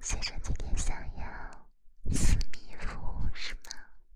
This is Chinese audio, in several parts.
先生今天想要私密服务是吗？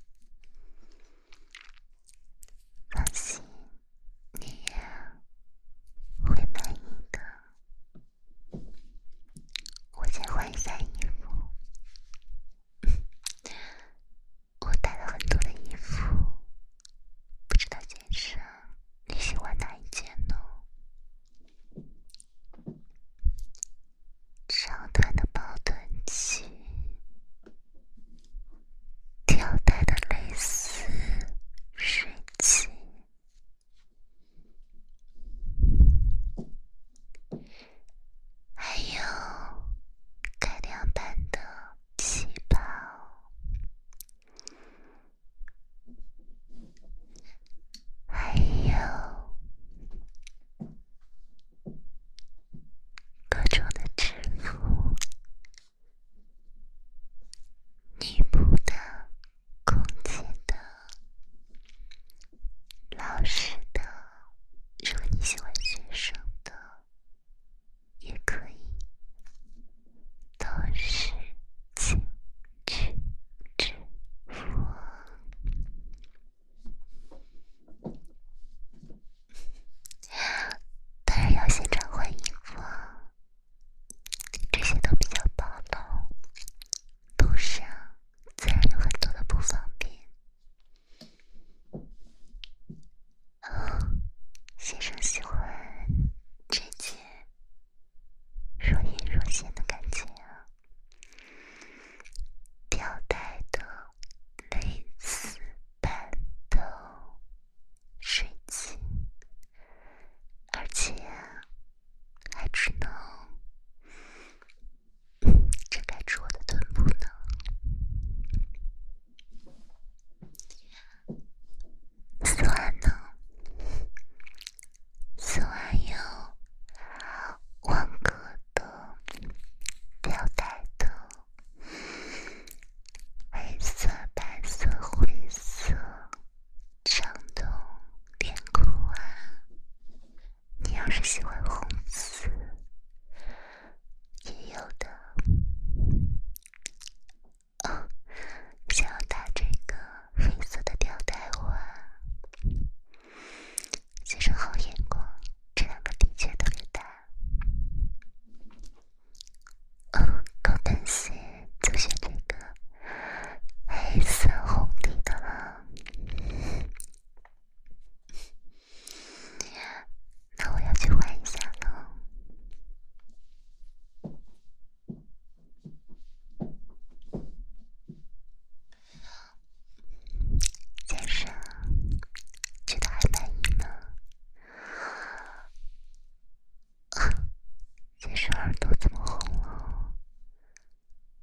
放心，你呀会满意的。我先换一下衣服。我带了很多的衣服，不知道先生你喜欢哪一件呢？长短的包臀裙，吊带的蕾丝睡裙，还有改良版的旗袍，还有各种的制服，女仆的、空姐的、老师的，如果你喜欢学生的也可以，都是精致制服。当然要现场换衣服啊，这些都比较暴露，路上自然有很多的不方便。先生喜欢这件若隐若现的感觉啊，吊带的蕾丝版的睡裙，而且啊还只能遮盖住我的臀部呢。此外呢，此外有网格的、吊带的、黑色、白色、灰色长的连裤啊，你要是喜欢红色也有的。哦，想要搭这个黑色的吊带袜，先生好眼光，这两个的确特别搭。高跟鞋就选这个黑色红底的了。那我要去换一下了。先生觉得还满意呢？先生耳朵怎么红了？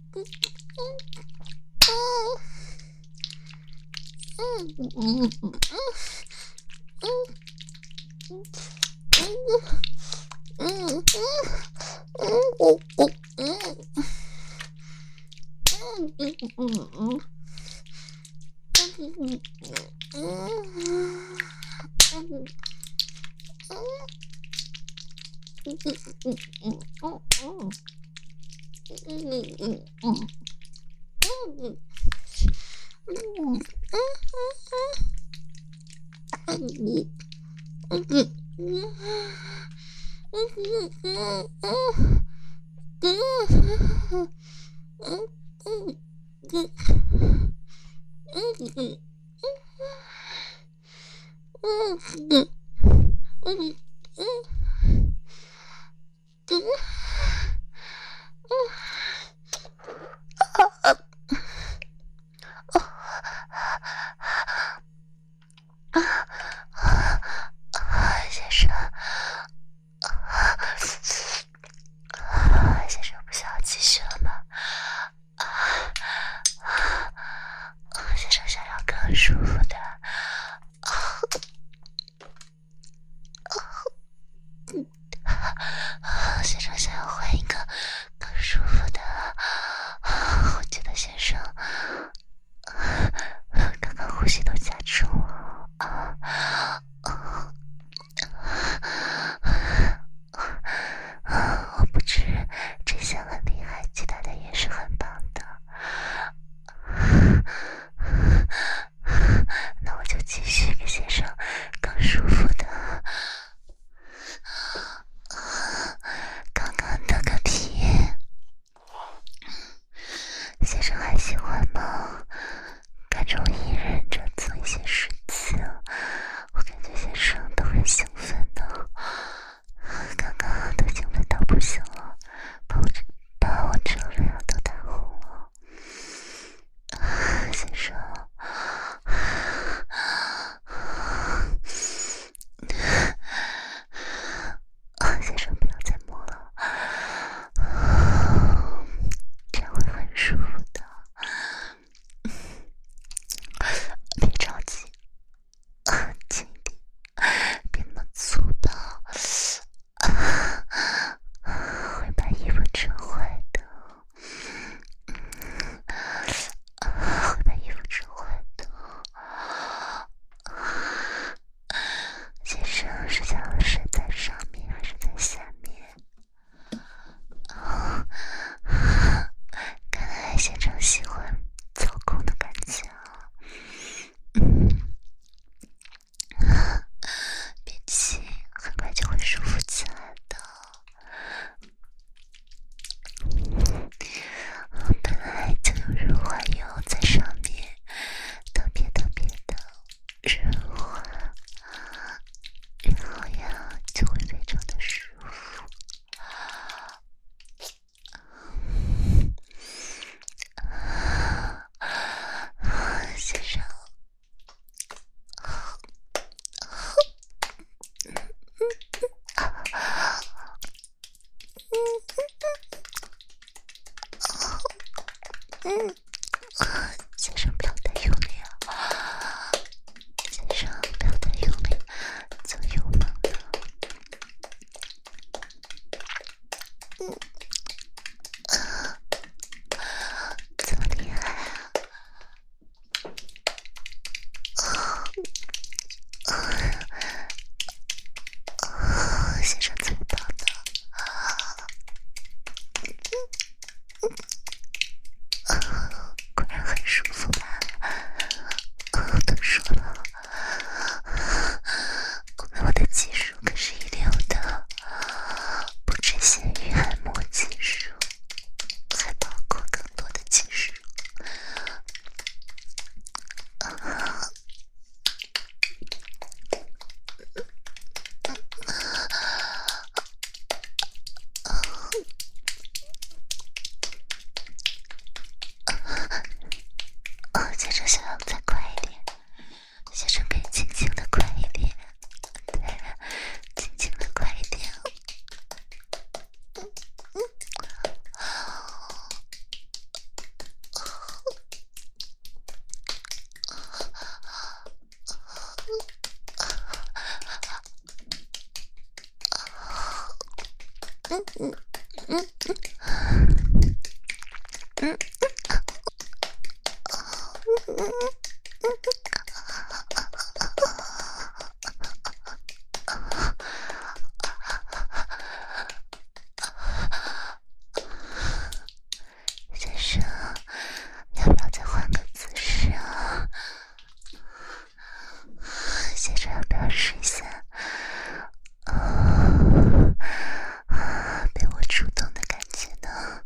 先生不想要继续了吗？先生想要更舒服的。先生想要换一个更舒服的。我觉得先生刚刚呼吸都加重了。我不止这项很厉害，其他的也是很棒的。那我就继续给先生更舒服的。刚刚的个体验，先生还喜欢吗？感觉我一忍着做一些事情，我感觉先生都很兴奋的。刚刚都兴奋到不行了，把我这脸都打红了。先生，先生不要再摸了，这样会很舒服的。别着急，轻一点，别那么粗暴，会把衣服扯坏的。会把衣服扯坏的。先生是想要睡在上面还是在下面？看来先生喜欢操控的感觉啊。别急，很快就会舒服起来的。本来就有润滑油在上面，特别的润滑，然后呀就会非常的舒服。先生，先生不要太用力啊！先生不要太用力，就有猛了。这么厉害啊！先生最棒的。 先生，要不要再换个姿势啊？先生，要不要试一下？被我触动的感觉呢？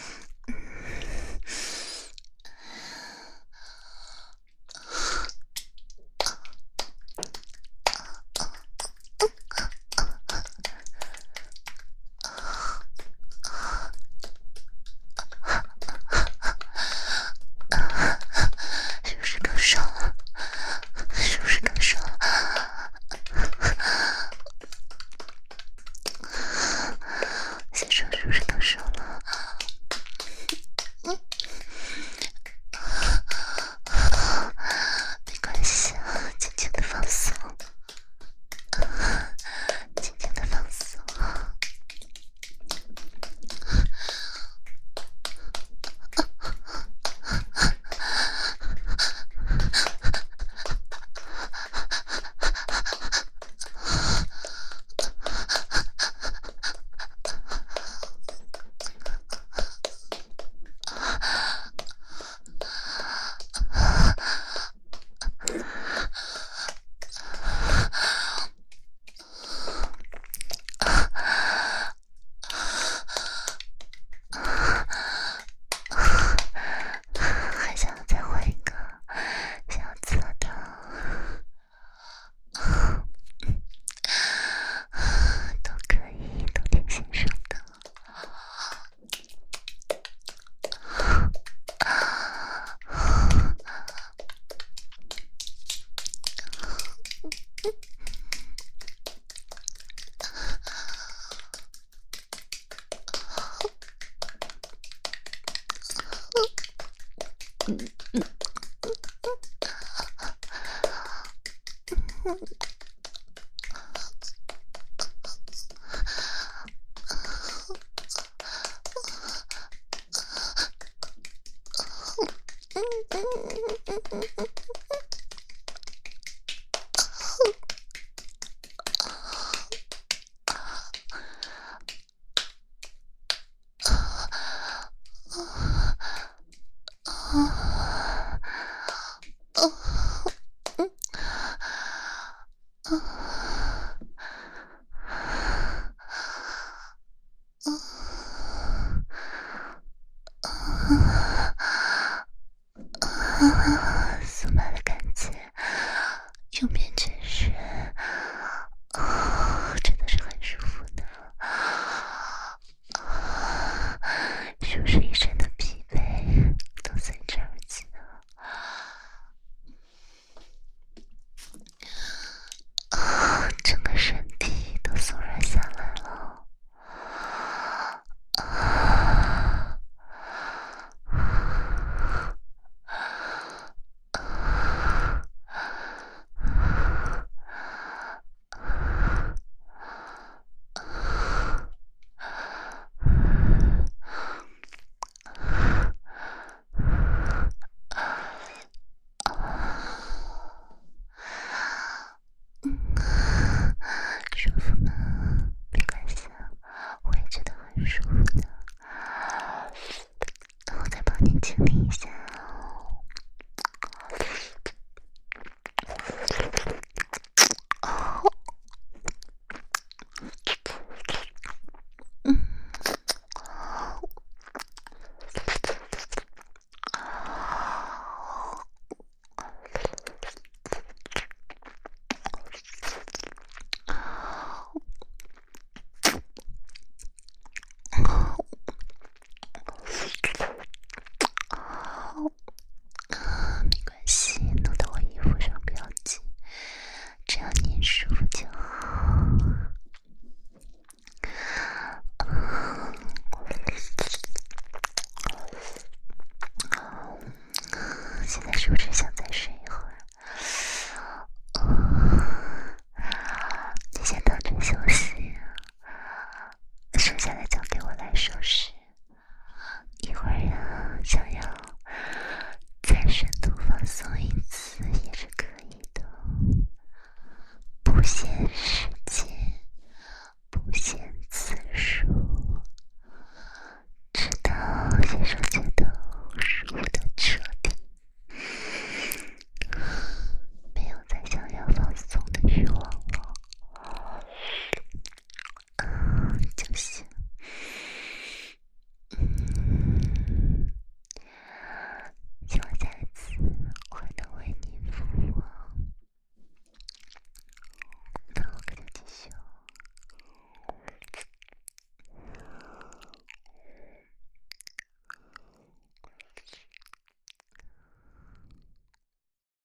是不是更爽了？是不是更爽了？先生，是不是更爽了？没关系啊，轻轻的放松，轻轻的放松。还想再换一个，想要测的，都可以，都挺欣赏的。松麻的感觉，右边确实，真的是很舒服的，是不是一身的疲惫都随之而起了？整个身体都松软下来了。舒服吗？没关系啊，我也觉得很舒服的。我再帮你清理一下。